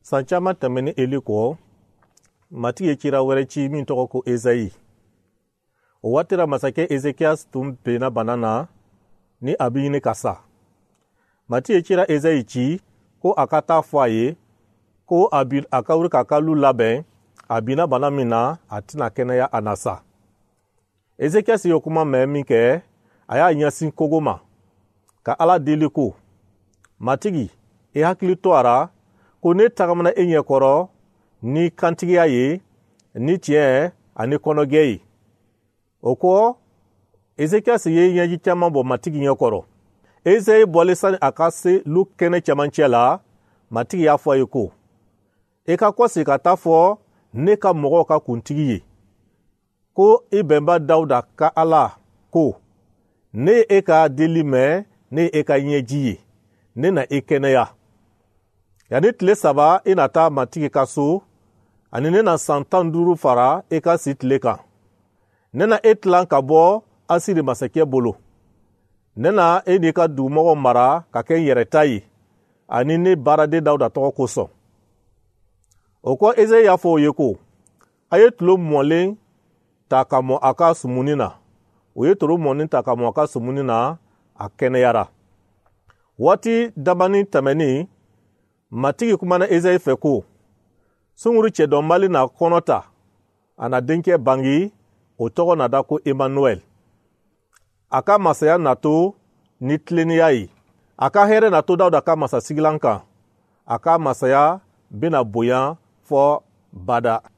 San caman tɛmɛni Eli kɔ, matigi ye cira wɛrɛ ci min tɔgɔ ko Ezayi. O waati la masakɛ Ezekias tun benna bana na ni a bɛ ɲini ka sa. Matigi ye cira Ezayi ci ko a ka taa fɔ a ye ko a ka wuli k'a ka lu labɛn, a binna bana min na a tɛna kɛnɛya a na sa. Ezekias ye kuma mɛn min kɛ, a y'a ɲɛsin kogo ma ka Ala deli ko, matigi, i hakili to a ra ko ne tagamana e ɲɛkɔrɔ ni kantigiya ye, ni tiɲɛ ani kɔnɔgɛ ye. O kɔ, Ezekias ye ɲɛji caman bɔ matigi ɲɛkɔrɔ. Ezayi bɔlen sani a ka se lu kɛnɛ cɛmancɛ la, matigi y'a fɔ a ye ko, i ka kɔsegi ka taa fɔ ne ka mɔgɔw ka kuntigi ye, ko i bɛnba Dawuda ka Ala ko, ne ye e ka deli mɛn, ne ye e ka ɲɛji ye, ne na i kɛnɛya. Yanni tile 3 i na taa matigi ka so, ani ne na san 15 fara e ka si tile kan. Ne na e tilan ka bɔ Asiri masakɛ bolo. Ne na e n'i ka dugumɔgɔw mara ka kɛ n yɛrɛ ta ye, ani ne baaraden Dawuda tɔgɔ kosɔn. O kɔ Ezayi y'a fɔ o ye ko, a ye tulo mɔlen ta ka mɔ a ka sumuni na. O ye toro mɔnen ta ka mɔ a ka sumuni na, a kɛnɛyara. Waati dabanin tɛmɛnin, matigi kumana Ezayi fɛ ko, sunkuru cɛdɔnbali na kɔnɔ ta, a na denkɛ bangi, o tɔgɔ na da ko Emmanuel. A ka masaya nato ni tilennenya ye. A ka hɛrɛ na to Dawuda ka masasigilan kan. A ka masaya bɛna bonya fɔ bada.